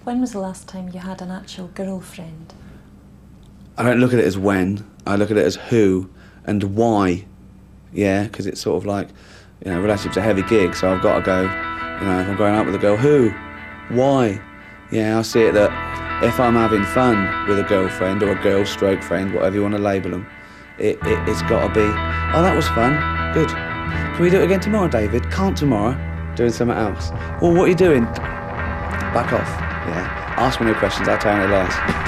When was the last time you had an actual girlfriend? I don't look at it as when, I look at it as who and why. Yeah, because it's sort of like, you know, relationship's a heavy gig, so I've got to go, you know, if I'm going out with a girl, who? Why? Yeah, I see it that if I'm having fun with a girlfriend or a girl stroke friend, whatever you want to label them, it's got to be, oh, that was fun, good. Can we do it again tomorrow, David? Can't tomorrow. Doing something else. Well, what are you doing? Back off. Yeah. Ask me no questions, I'll tell you no lies.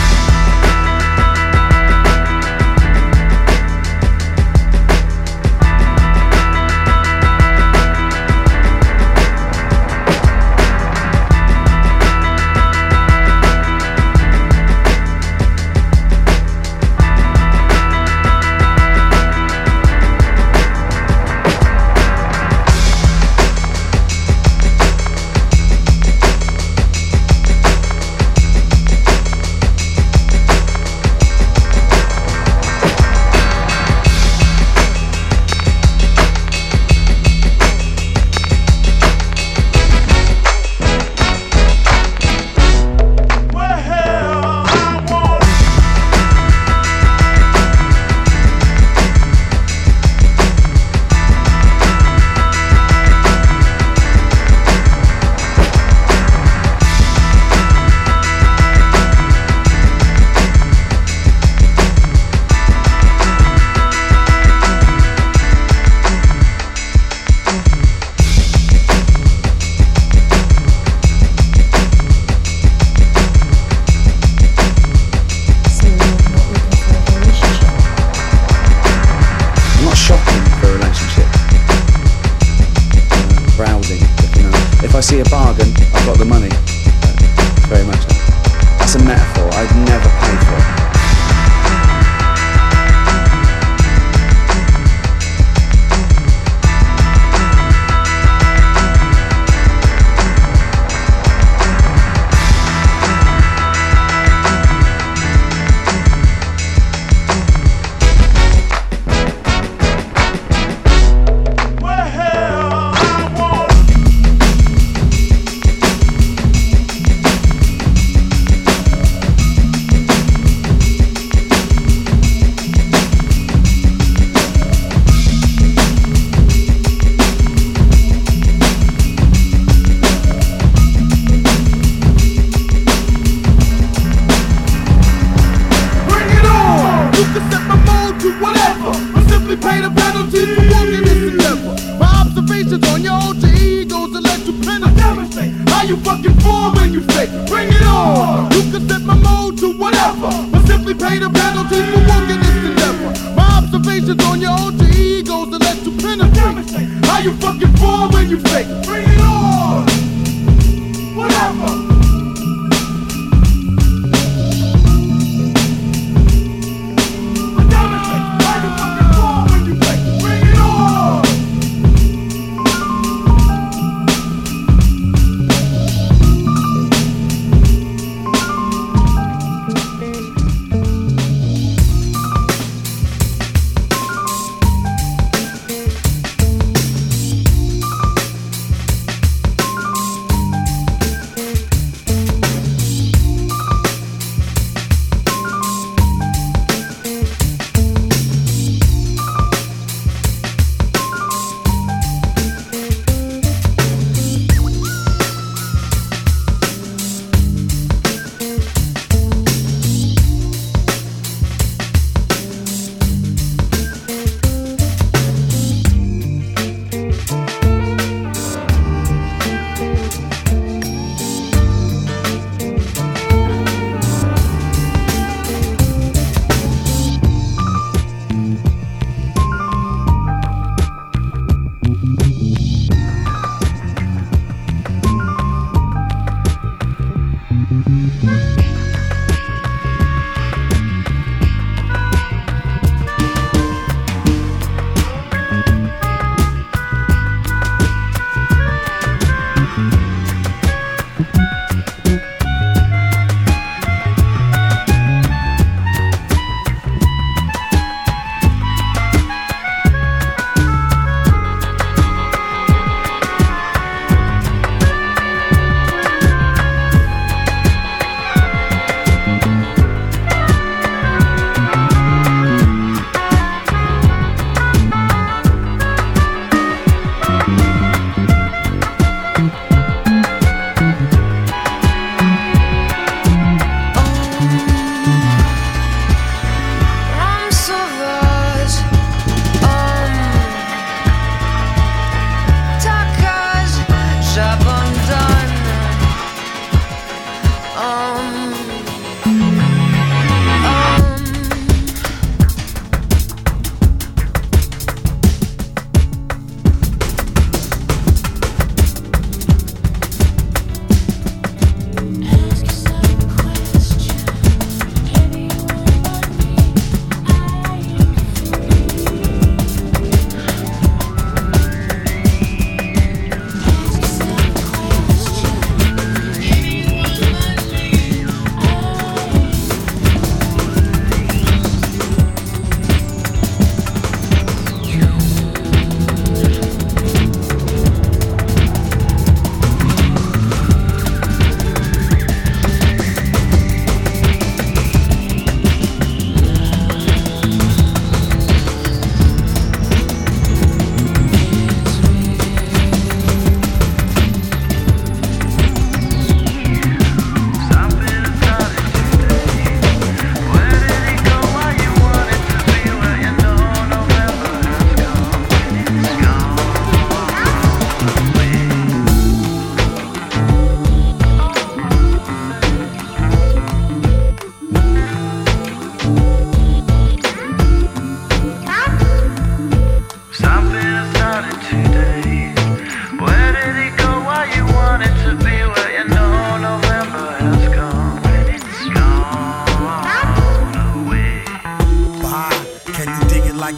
If I see a bargain, I've got the money. Very much so. That's a metaphor. I'd never pay for it.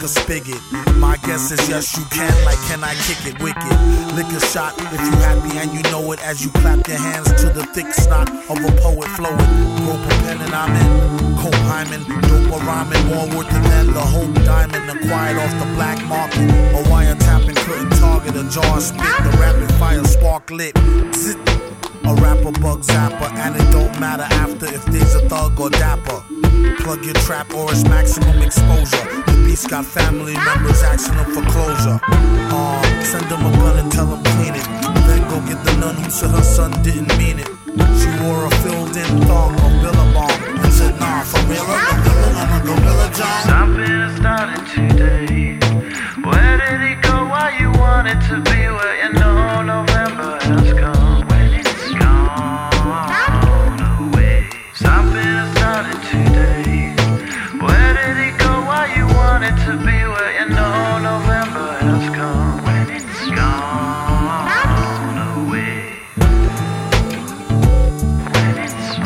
a spigot. My guess is yes, you can. Like, can I kick it wicked? Lick a shot if you happy and you know it. As you clap your hands to the thick snot of a poet flowing. Rope a pen and I'm in. Cope hymen, dope or rhyming, more worth than the whole diamond. Acquired off the black market. A wiretapping couldn't target a jar spit. The rapid fire spark lit. Zit. A rapper bug zapper, and it don't matter after if there's a thug or dapper. Plug your trap or it's maximum exposure. The beast got family members asking them for closure. Send them a gun and tell them clean it. Then go get the nun who said her son didn't mean it. She wore a filled-in thong of Billabong and said, nah, for real, I'm a gorilla John. Something is starting today. Where did he go? Why you wanted to be where you know November has come? When it's gone away. Something is starting today. Where did he go? Why you wanted to be where you know November has come? When it's gone away. When it's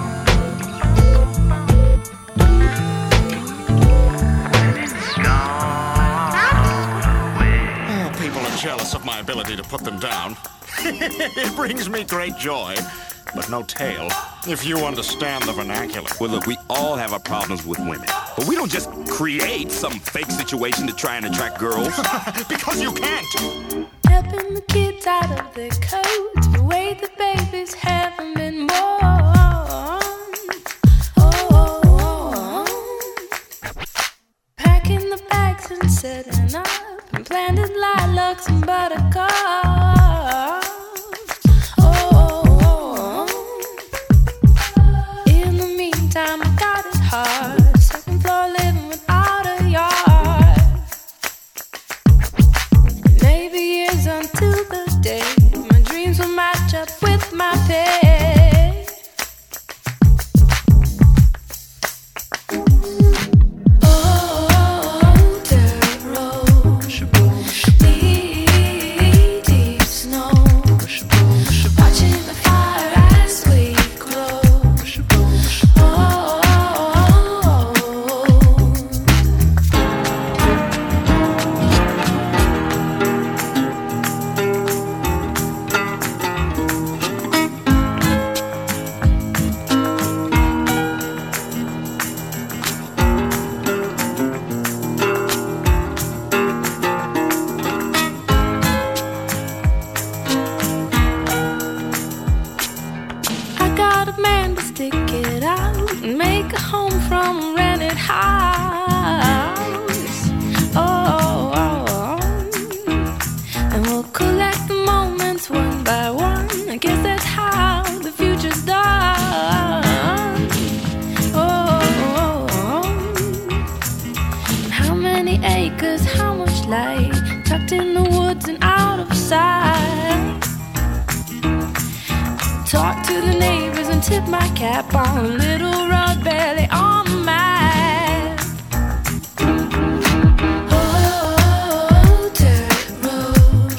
gone away. People are jealous of my ability to put them down. It brings me great joy, but no tail, if you understand the vernacular. Well, look, we all have our problems with women. But we don't just create some fake situation to try and attract girls. Because you can't. Helping the kids out of their coats, the way the babies haven't been born. Packing the bags and setting up, and planted lilacs and buttercups. In the meantime, I got it hard. Second floor living without a yard. Maybe years until the day my dreams will match up with my pay. Oh, dirt road, deep, deep snow, watching the fire as we grow. I got a man to stick it out and make a home from a rented house. And we'll collect the moments one by one. I guess that's how the future's done. And how many acres, how much light, tucked in the woods and out of sight. Talk to the neighbors and tip my cap on a little road belly on the map. Oh, dirt road,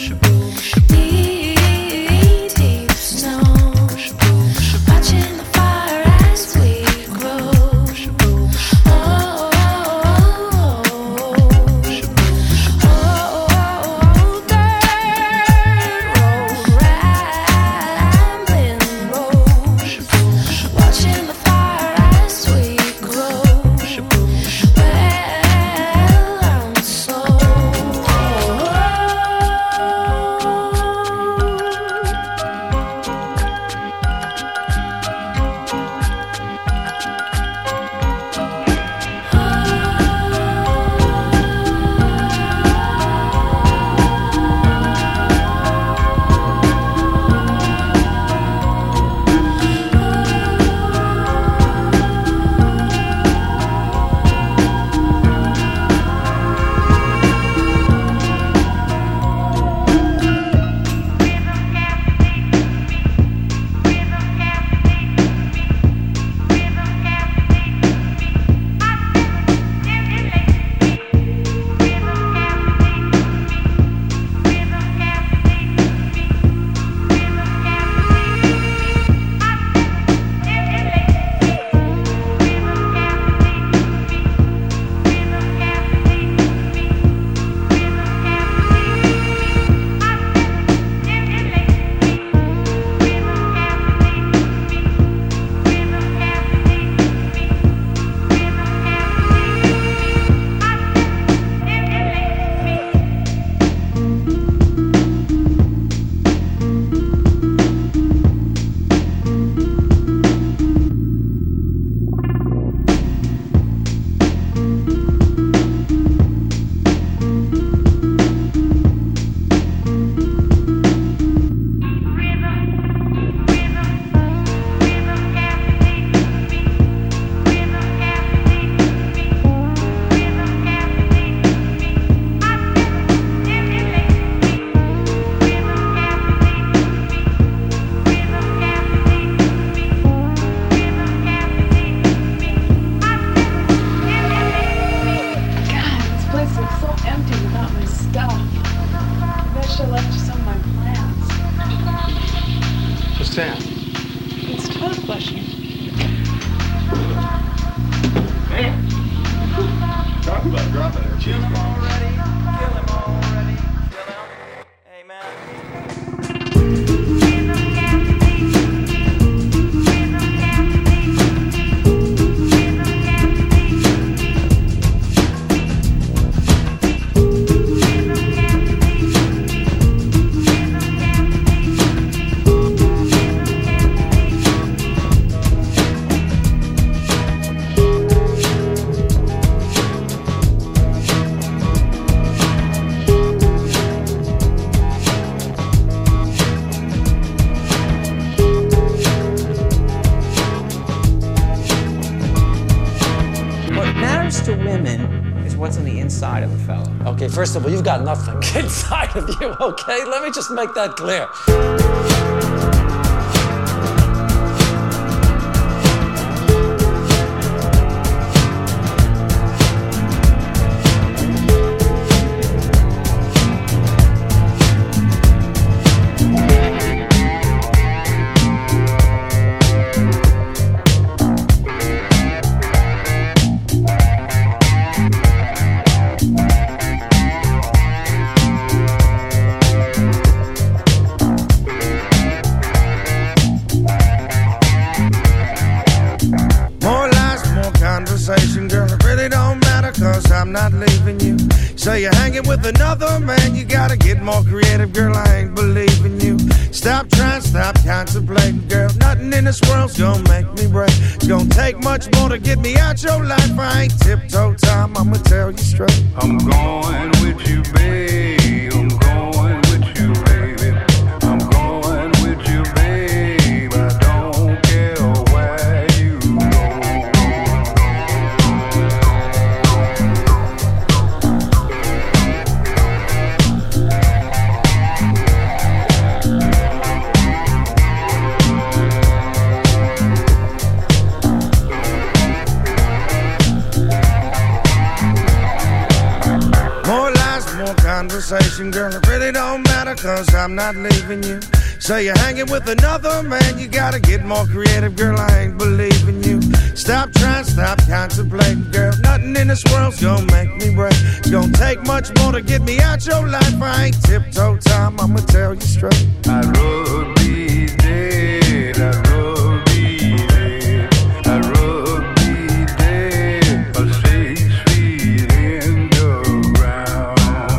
deep, deep snow, watching the fire as we grow. Dirt road, rambling road, watching the fire as we grow. women is what's on the inside of a fella. Okay, first of all, you've got nothing inside of you, okay? Let me just make that clear. I'm not leaving you. Say you're hanging with another man, you gotta get more creative, girl, I ain't believing you. Stop trying, stop contemplating, girl. Nothing in this world's gonna make me break. It's gonna take much more to get me out your life. I ain't tiptoe time, I'ma tell you straight. I'm going with you, babe. I'm going with you, baby. I'm going with you, babe. I don't care where you conversation, girl, it really don't matter, cause I'm not leaving you. Say you're hanging with another man, you gotta get more creative, girl, I ain't believing you. Stop trying, stop contemplating, girl. Nothing in this world's gonna make me break. It's gonna take much more to get me out your life. I ain't tiptoe time, I'ma tell you straight. I'd rather be dead, I'd rather be dead, I'd rather be dead, or 6 feet in the ground.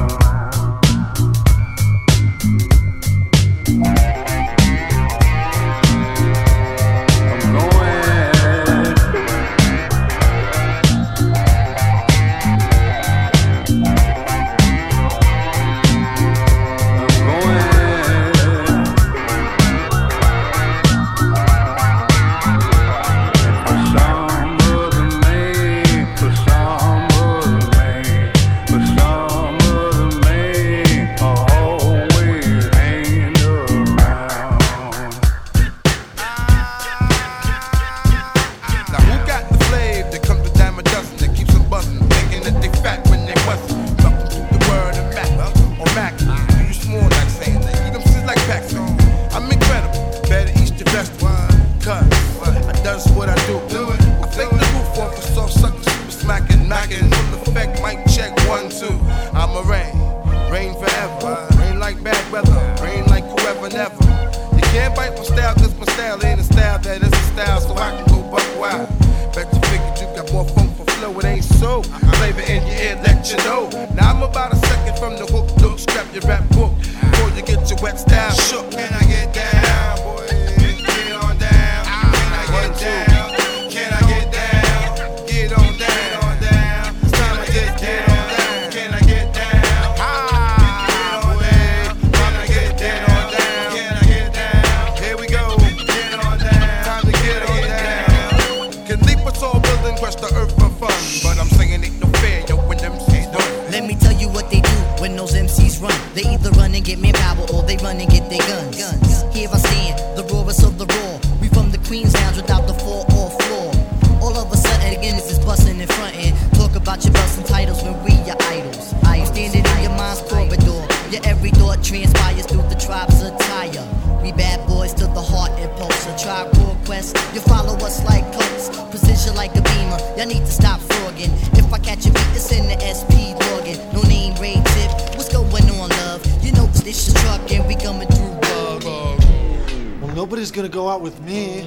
Nobody's gonna go out with me.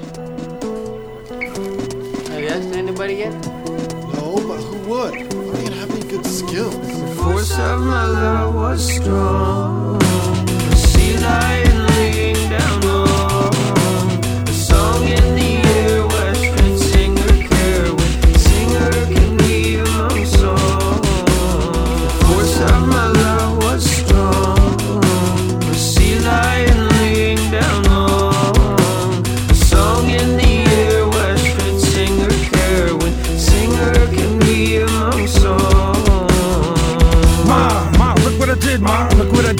Have you asked anybody yet? No, but who would? I don't even have any good skills. The force of my love was strong. The sea lion laying down on a song in the air. Western singer care when singer can be among song. The force of my love was strong. The sea lion laying down on in the air, Western singer care when singer can be among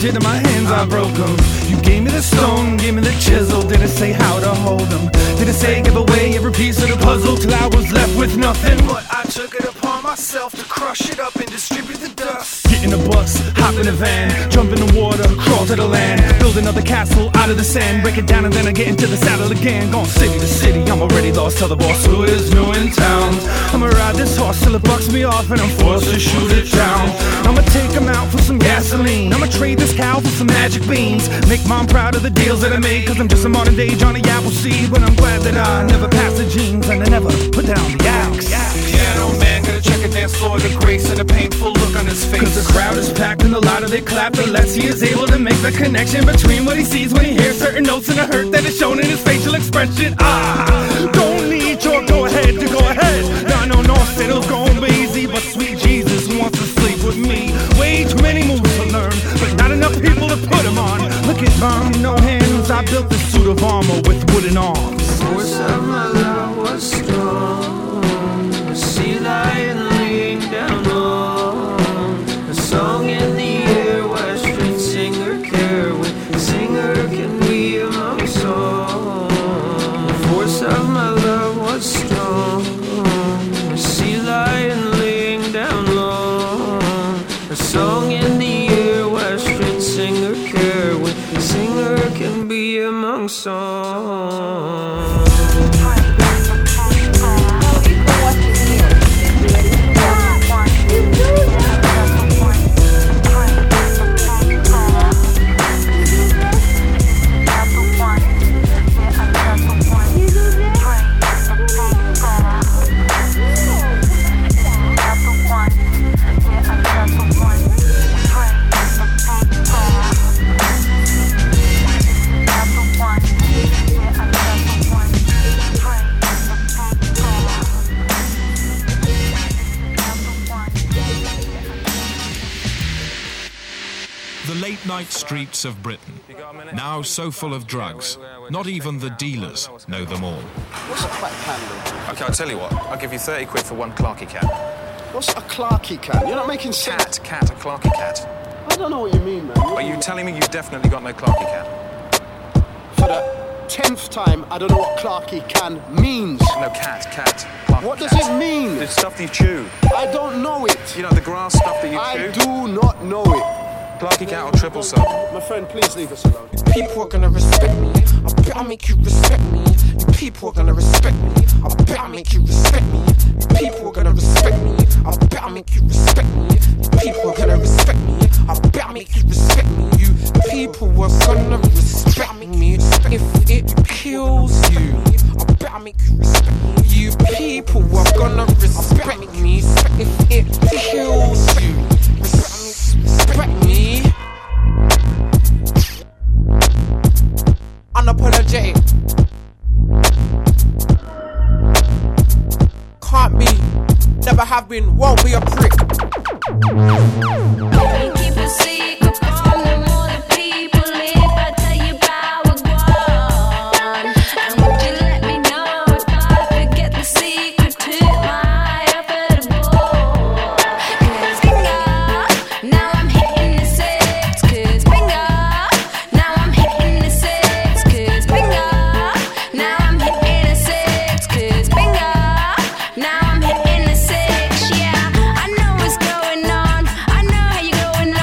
into my hands, I broke them. You gave me the stone, gave me the chisel, didn't say how to hold them. Didn't say give away every piece of the puzzle till I was left with nothing. But I took it upon myself to crush it up and distribute the dust. Get in the bus, hop in the van, jump in the water, crawl to the land, build another castle out of the sand, break it down and then I get into the saddle again. Gone city to city, I'm already lost, tell the boss who is new in town. I'ma ride this horse till it bucks me off and I'm forced to shoot it down. I'ma take him out for some gasoline, I'ma trade this cow for some magic beans. Make mom proud of the deals that I made, cause I'm just a modern day Johnny Appleseed. But I'm glad that I never passed the jeans and I never put down the axe. Piano man, gotta check a dance floor, the grace and a painful look on his face. Cause the crowd is packed and the louder they clap, the less he is able to make the connection between what he sees when he hears certain notes and the hurt that is shown in his facial expression. Don't need your go ahead to go ahead. I know no said it was gonna be easy, but sweet Jesus wants to sleep with me. Way too many moves to learn, but not enough people to put him on. Look at mom, no hands, I built this suit of armor with wooden arms. The force of my love was strong, a sea lion laying down on a song in the air, western singer care with singer can be among song. The force of my love was strong, a sea lion laying down long, a song in the air, western singer care with singer can be among songs. Late-night streets of Britain, now so full of drugs, not even the dealers know them all. What's a crack can? Okay, I'll tell you what. I'll give you 30 quid for one Clarky cat. What's a Clarky can? You're not making sense. Cat, a Clarky cat. I don't know what you mean, man. Are you telling me you've definitely got no Clarky cat? For the 10th time, I don't know what Clarky can means. No, cat. Clarky what cat. does it mean? The stuff that you chew. I don't know it. You know, the grass stuff that you chew? I do not know it. Clarky cat or triple sub? My friend, please leave us alone. People are gonna respect me. I bet I'll make you respect me. You people are gonna respect me. I bet I'll make you respect me. You people are gonna respect me. I bet I'll make you respect me. You people are gonna respect me. I bet I'll make you respect me. You people are gonna respect me. If it kills you, I bet I'll make you respect me. You people are gonna respect me. If it kills you, respect me. Unapologetic. Can't be, never have been, won't be a prick. Keep a secret from them all the people if I tell you about what's gone. And would you let me know if I forget the secret to my unforgettable? Cause bingo, now I'm hitting the six. Cause bingo, now I'm hitting the six. Cause bingo, now I'm hitting the six. Cause bingo, now I'm hitting the six. Yeah, I know what's going on. I know how you're going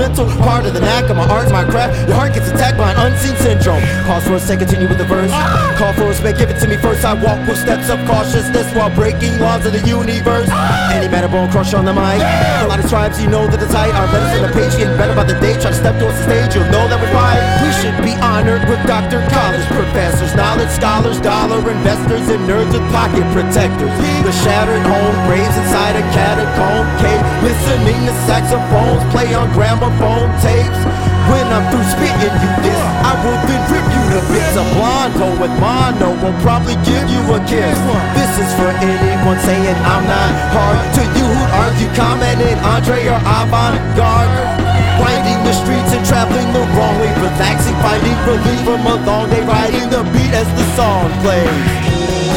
mental part of the knack of my art's my craft. Your heart gets attacked by an unseen syndrome. Pause for a second, continue with the verse. Call for a spade, give it to me first. I walk with steps of cautiousness while breaking laws of the universe. Any metabone crush on the mic. A lot of tribes, you know that it's tight. Our letters on the page getting better by the day. Try to step towards the stage, you'll know that we're fine. We should be honored with Dr. College professors, knowledge scholars, dollar investors, and nerds with pocket protectors. The shattered home, graves inside a catacomb cave, listening to saxophones play on gramophone tapes. When I'm through spitting you this, I will then rip you to bits. A blondo with mono will probably give you a kiss. This is for anyone saying I'm not hard to you who argue, commenting Andre or avant-garde. Winding the streets and traveling the wrong way, relaxing, finding relief from a long day, riding the beat as the song plays.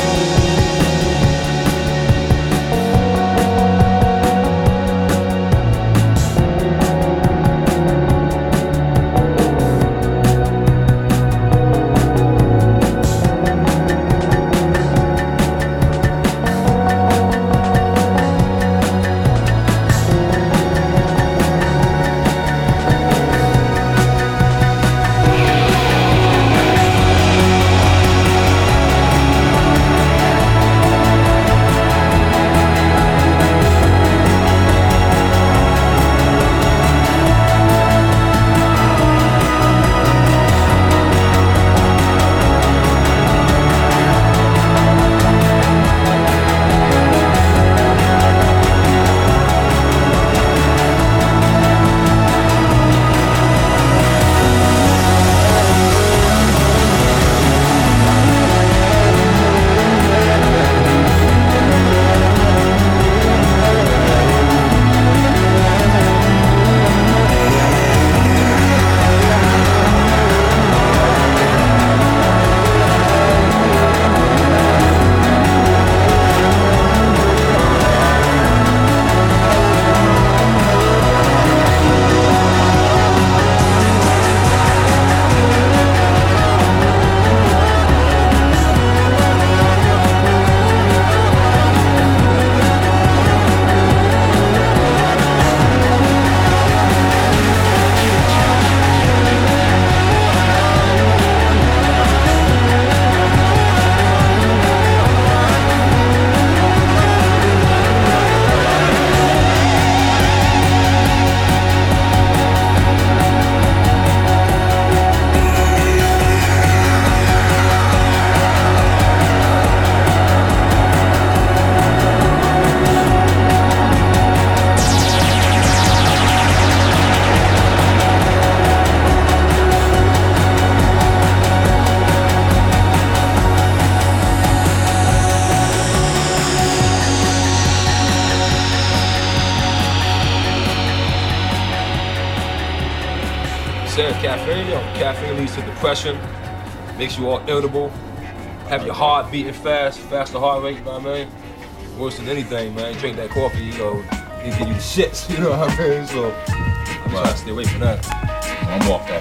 Caffeine leads to depression, makes you all irritable, have your heart beating faster heart rate, you know what I mean? Worse than anything, man. Drink that coffee, you know, it give you the shits, you know what I mean? So I'm trying to stay away from that. I'm off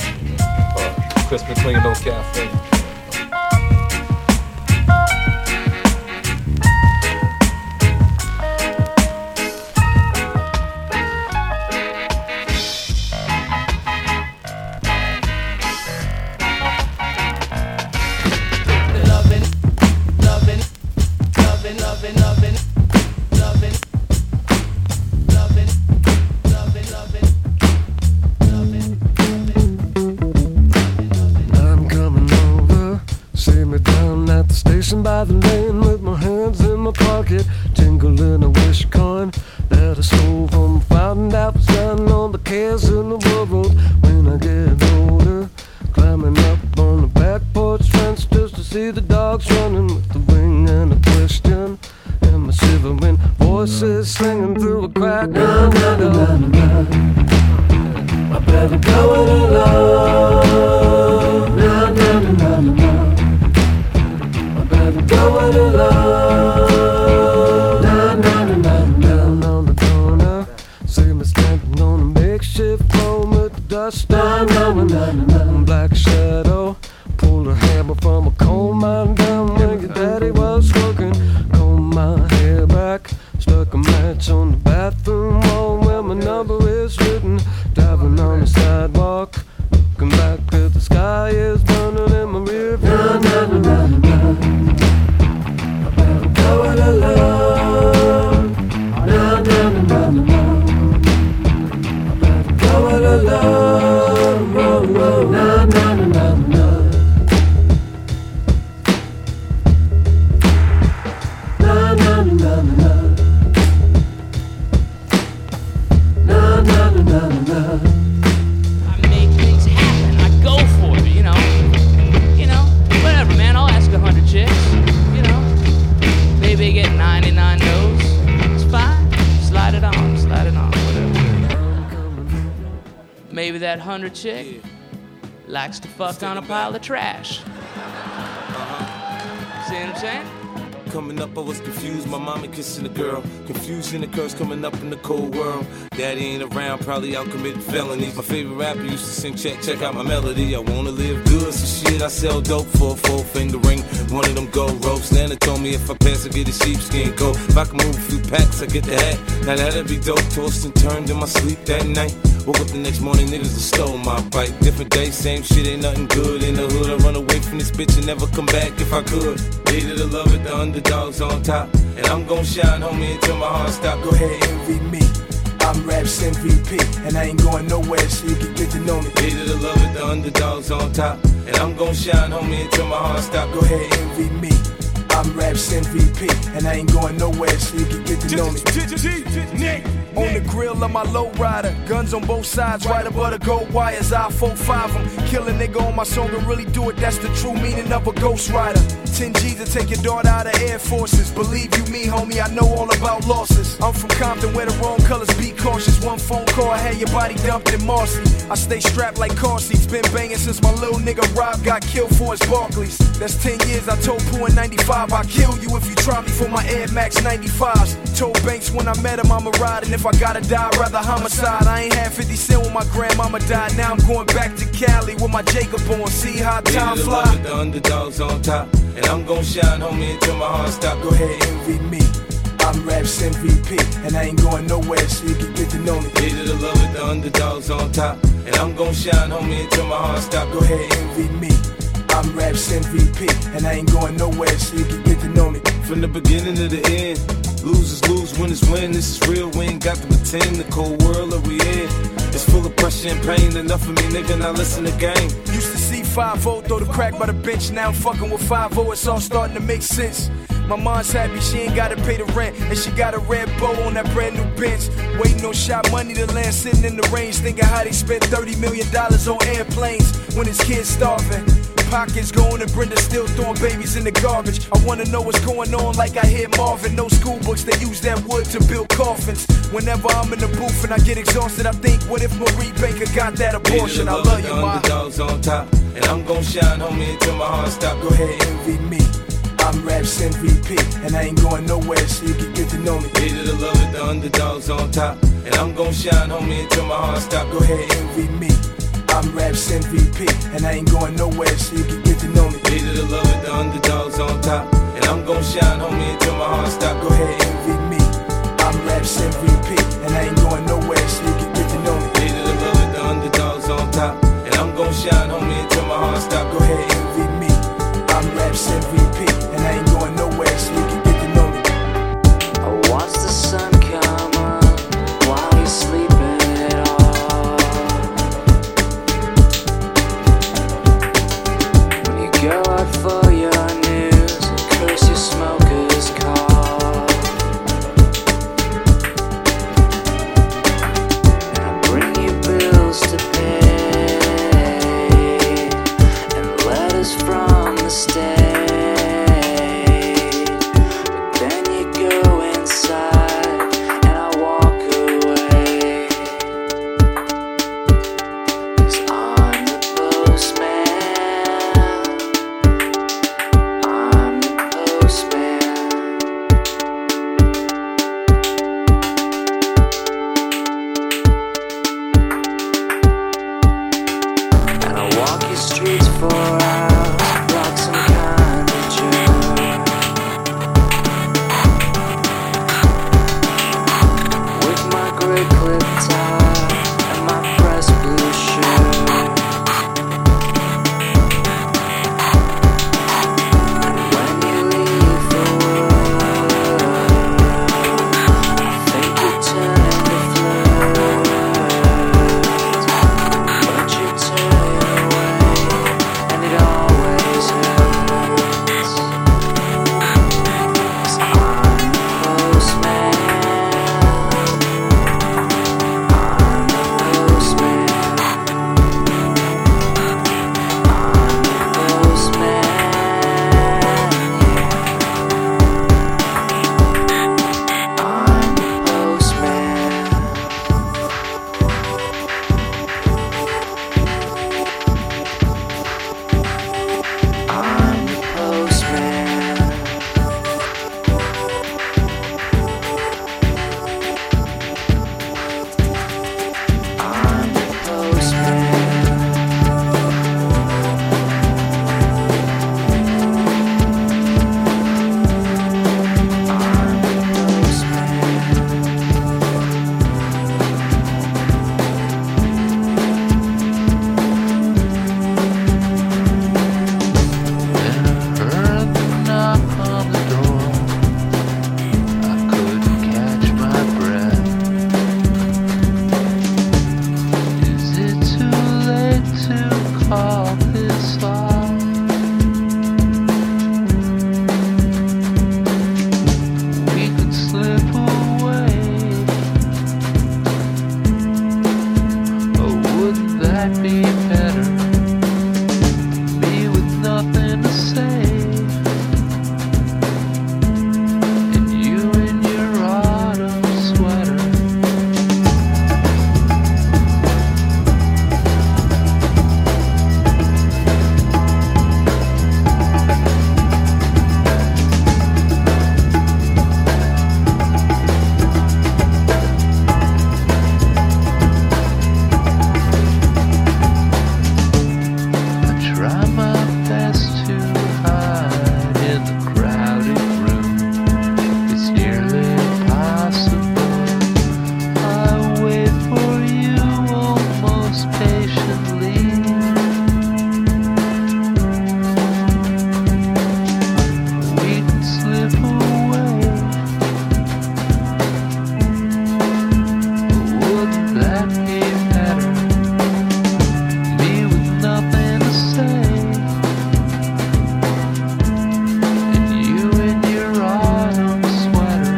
that. Crisp and clean, no caffeine. By the lane with my hands in my pocket, jingling a wish coin that I stole from a fountain that was down on the cares in the world. When I get older, climbing up on the back porch fence just to see the dogs running with the ring and a question, and my shivering voices singing through a crack. Na, na, na, na, na. I better go it alone. Na, na, na, na, na. Going alone, down, down, down, down on the corner. See me standing on a makeshift phone with the dust down, down, down, down. Black shadow, pulled a hammer from a coal mine down when your daddy was working. Combed my hair back, stuck a match on the bathroom wall where my number is written. Driving walking on the sidewalk, looking back at the sky is burning in my rear view. Na na na na na. I better go it alone. Na na na na na. I better go it alone. Na na na na na. Na na na na na. Na na na na na. I make things happen. I go for it, you know. Whatever, man. I'll ask 100 chicks, you know. Maybe they get 99 no's. It's fine. Slide it on, whatever. Maybe that 100 chick likes to fuck on a pile of trash. See what I'm saying? Coming up, I was confused. My mama kissing a girl. Confusion occurs coming up in the cold world. Daddy ain't around, probably out committing felonies. My favorite rapper used to sing, check out my melody. I wanna live good, so shit, I sell dope for a 4-finger ring. One of them gold ropes. Nana told me if I pass, I get a sheepskin coat. If I can move a few packs, I get the hat. Now that'd be dope. Tossed and turned in my sleep that night. Woke up the next morning, niggas have stole my bike. Different day, same shit, ain't nothing good. In the hood, I run away from this bitch and never come back if I could. Hated to love it, the underdogs on top. And I'm gon' shine, homie, until my heart stop. Go ahead, envy me. I'm Raps MVP, and I ain't going nowhere, so you can get to know me. Hated to love it, the underdogs on top. And I'm gon' shine, homie, until my heart stop. Go ahead, envy me. I'm Raps MVP, and I ain't going nowhere, so you can get to know me. On the grill of my lowrider, guns on both sides, right above the gold wires. I 4-5 them, kill a nigga on my song and really do it. That's the true meaning of a ghost rider. 10 G's to take your daughter out of Air Forces. Believe you me, homie, I know all about losses. I'm from Compton where the wrong colors be cautious. One phone call, I had your body dumped in Marcy. I stay strapped like car seats, been banging since my little nigga Rob got killed for his Barclays. That's 10 years, I told Pooh in 95, I'll kill you if you try me for my Air Max 95s. Told Banks when I met him I'ma ride, and if I gotta die, I'd rather homicide. I ain't had 50 cent when my grandmama died. Now I'm going back to Cali with my Jacob on. See how time fly. The underdogs on top, and I'm gon' shine, homie, until my heart stop. Go ahead, envy me. I'm Raps MVP, and I ain't going nowhere, so you can get to know me. Hated to love it, the underdogs on top, and I'm gon' shine, homie, until my heart stop. Go ahead, envy me. I'm Raps MVP, and I ain't going nowhere, so you can get to know me. From the beginning to the end, losers lose, winners win. This is real, we ain't got to pretend. The cold world that we in, it's full of pressure and pain. Enough of me, nigga, now listen to game. Used to see 5-0, throw the crack by the bench. Now I'm fucking with 5-0, it's all starting to make sense. My mom's happy she ain't gotta pay the rent, and she got a red bow on that brand new Benz. Waiting on shot money to land, sitting in the range, thinking how they spent $30 million on airplanes when his kids starving. Pockets going and Brenda still throwing babies in the garbage. I wanna know what's going on like I hear Marvin. No school books, they use that wood to build coffins. Whenever I'm in the booth and I get exhausted, I think, what if Marie Baker got that abortion? I love you, ma. Underdogs on top, and I'm gon' shine, homie, until my heart stop. Go ahead, envy me. I'm Raps MVP, and I ain't going nowhere, so you can get to know me. Hated to love it, the underdogs on top, and I'm gon' shine, homie, until my heart stop. Go ahead, envy me. I'm Raps MVP, and I ain't going nowhere, so you can get to know me. Hated to love it, the underdogs on top, and I'm gon' shine, homie, until my heart stop. Go ahead, envy me. I'm Raps MVP, and I ain't going nowhere, so you can get to know me. Hated to love it, the underdogs on top, and I'm gon' shine, homie, until my heart stop. Go ahead, envy me. I'm Raps MVP, and I ain't going nowhere, so you can get to know me. I watch the sun come up while you're sleeping it off. When you go out for your news and curse your smoker's cough. And I that be better? Me with nothing to say, and you in your autumn sweater. Try my best to hide in the crowded room. It's nearly impossible. I wait for you almost patiently. We can slip away. Wouldn't that be better? Me with nothing to say, and you in your autumn sweater.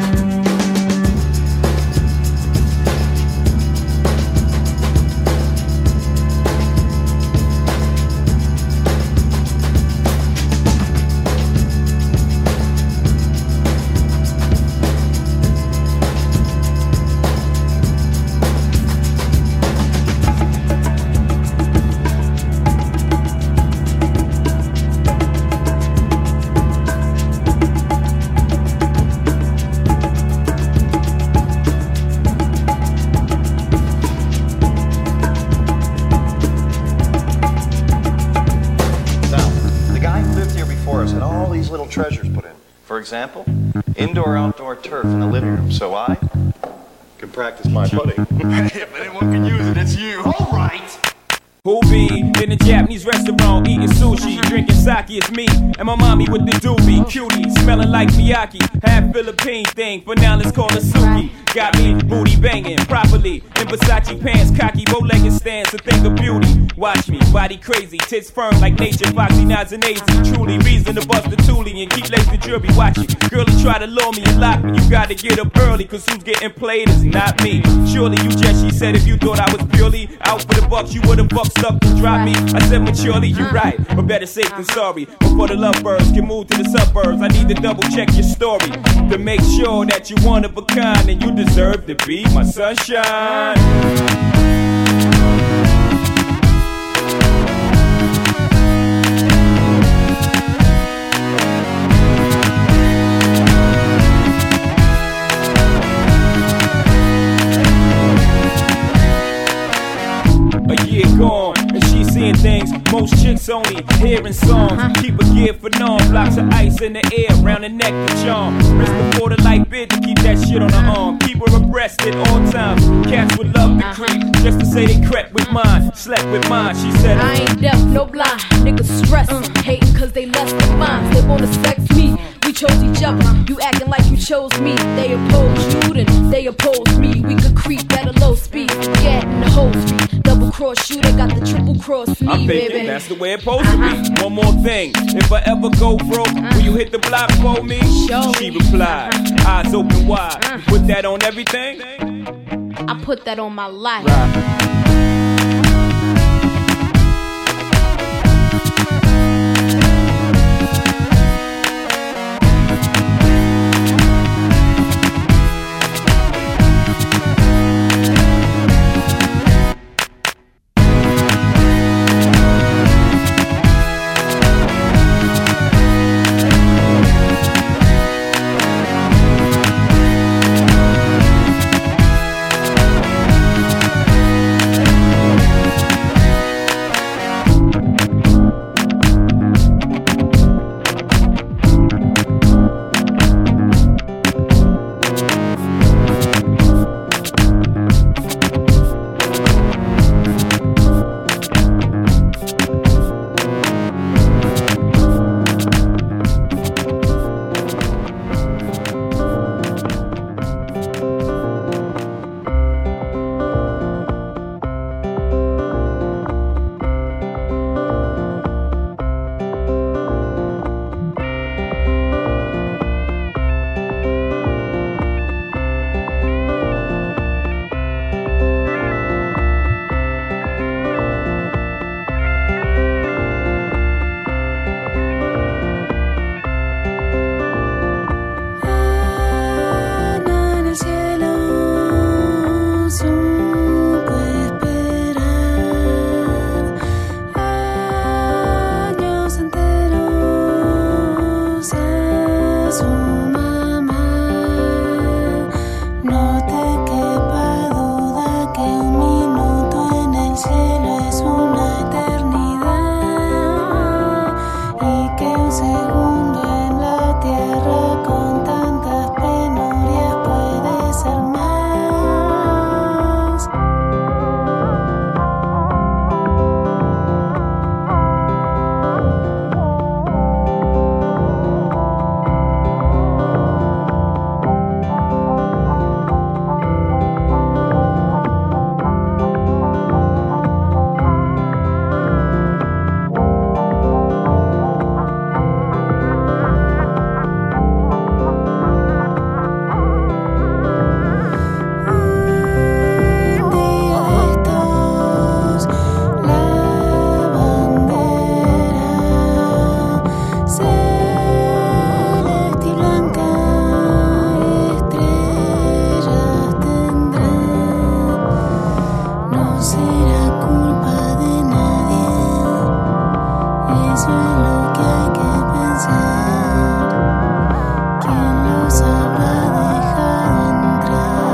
Now, the guy who lived here before us had all these little treasures put in. For example, indoor-outdoor turf in the living room, so I can practice my putting. If anyone can use it, it's you. All right. Who be in a Japanese restaurant eating sushi, drinking sake? It's me and my mommy with the doobie, cutie, smelling like Miyake. Half Philippine thing, for now let's call her Suki. Got me booty banging properly in Versace pants, cocky bow-legged stance, a thing of beauty. Watch me, body crazy, tits firm like nature, foxy nods and AZ. Truly reason to bust the toolie and keep laced the jury. Watch it, girlie try to lure me and lock me. You gotta get up early, cause who's getting played is not me. Surely you just, she said, if you thought I was purely out for the bucks, you would've bucked up and drop me. I said maturely, you're right, but better safe than sorry. Before the lovebirds can move to the suburbs, I need to double check your story to make sure that you're one of a kind and you deserve to be my sunshine. A year gone, and she's seeing things most chicks only hearing songs. Keep a gear for norm, blocks of ice in the air, round the neck to charm. Risk the border like bid to keep that shit on her arm. Keep her abreast at all times. Cats would love to creep, just to say they crept with mine, slept with mine. She said, I ain't deaf, no blind. Niggas stress, hating cause they less than mine. They wanna sex me, we chose each other. You acting like you chose me. They oppose you, then they oppose me. We could creep at a low speed, get in the whole street. Double cross you, they got the triple cross me, I'm baby. thinking that's the way it's supposed to be. One more thing, if I ever go broke, will you hit the block for me? She replied, eyes open wide. You put that on everything? I put that on my life. lo que hay que pensar. ¿Quién lo sabrá dejar entrar?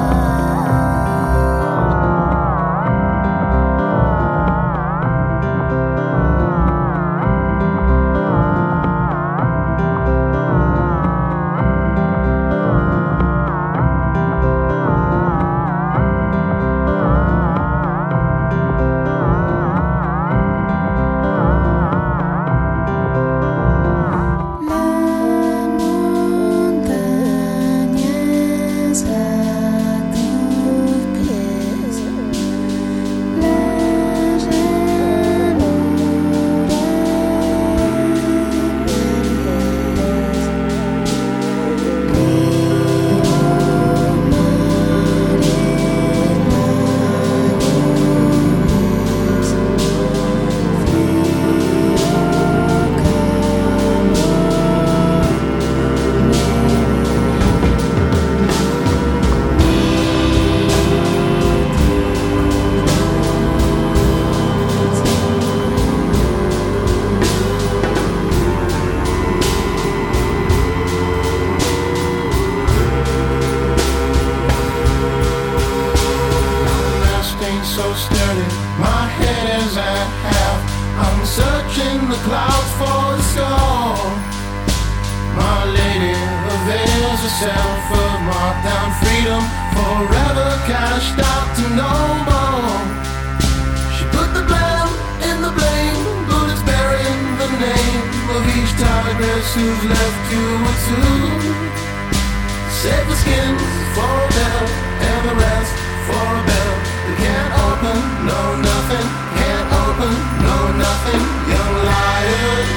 So sturdy, my head is at half. I'm searching the clouds for the storm. My lady avails herself of marked down freedom, forever cashed out to no more. She put the blame in the blame, bullets burying the name of each tigress who's left you a tomb. Save the skins for a bell, and the rest for a bell. They can't open, no nothing, can't open, no nothing, young liars.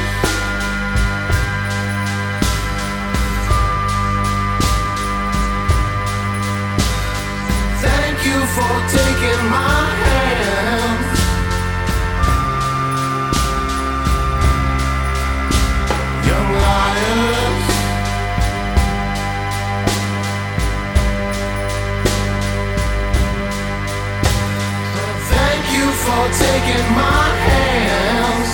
Thank you for taking my hand. Young liars. For taking my hands.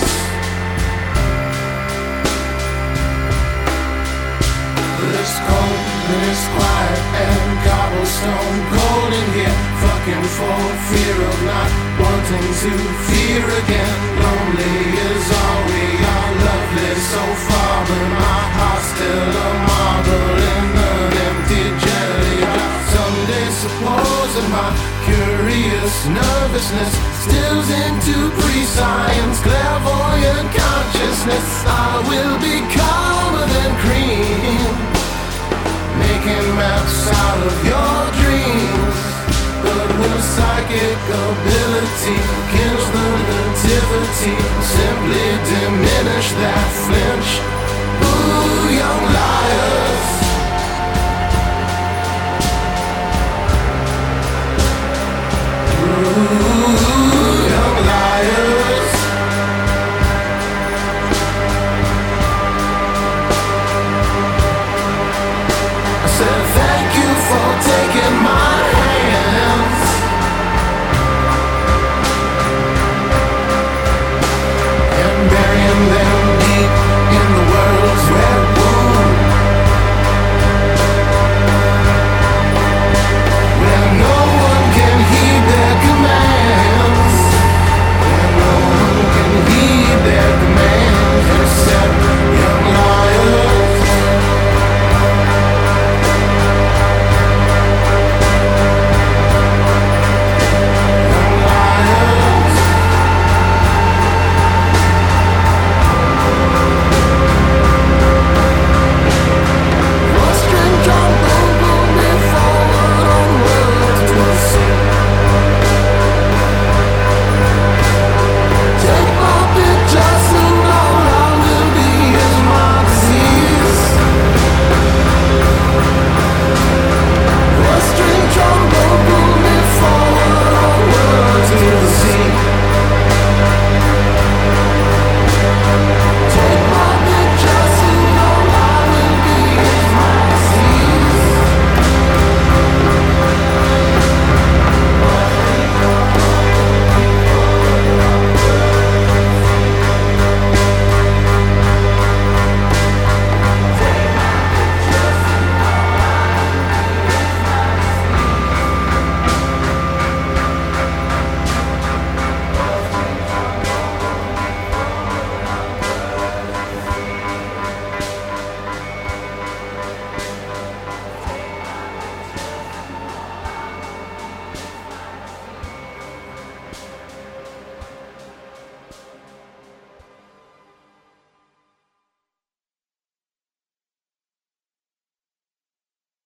It's cold, it's quiet and cobblestone cold in here. Fucking for fear of not wanting to fear again. Lonely is all we are, lovely so far, but my heart's still a marble in an empty jelly jar. Someday supposing my curious nervousness stills into pre-science clairvoyant consciousness, I will be calmer than cream, making maps out of your dreams. But will psychic ability kills the nativity, simply diminish that flinch?